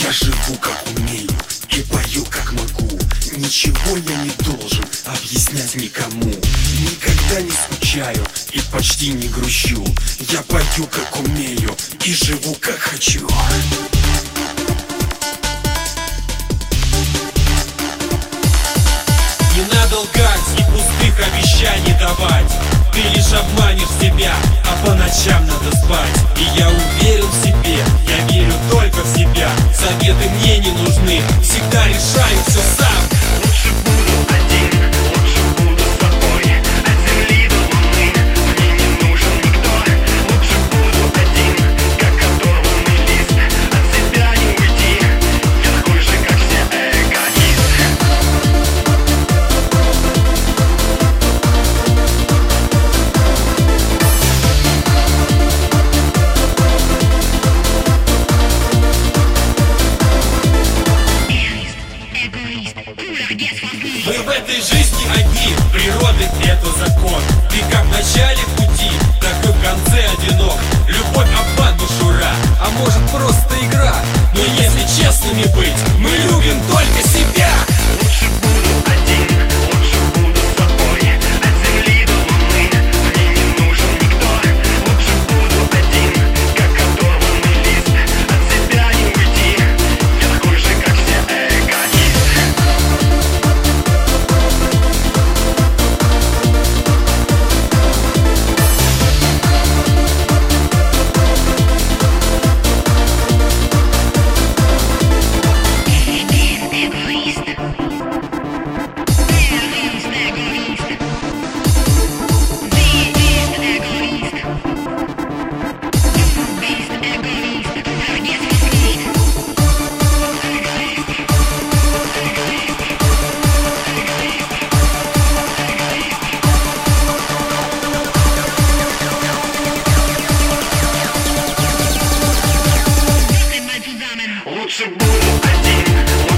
Я живу как умею и пою как могу. Ничего я не должен объяснять никому. Никогда не скучаю и почти не грущу. Я пою как умею и живу как хочу. Не надо лгать и пустых обещаний давать. Ты лишь обманешь себя, а по ночам надо спать. И я уверен в себе, я верю только в себя. Советы мне не нужны, всегда решаю все сам. Лучше буду один, лучше буду с собой. От земли до луны мне не нужен никто. Лучше буду один, как оторванный лист. От себя не уйти, я такой же, как все, эгоист. Мы в этой жизни одни, природы это закон. Ты как в начале пути, так и в конце одинок. Любовь обман, мишура, а может просто игра. Но если честными быть, мы любим только себя. Лучше буду один, лучше буду с собой. От земли до луны мне не нужен никто. Лучше буду один, как оторванный лист. От себя не уйти, я такой же, как все, эгоист. Лучше буду один.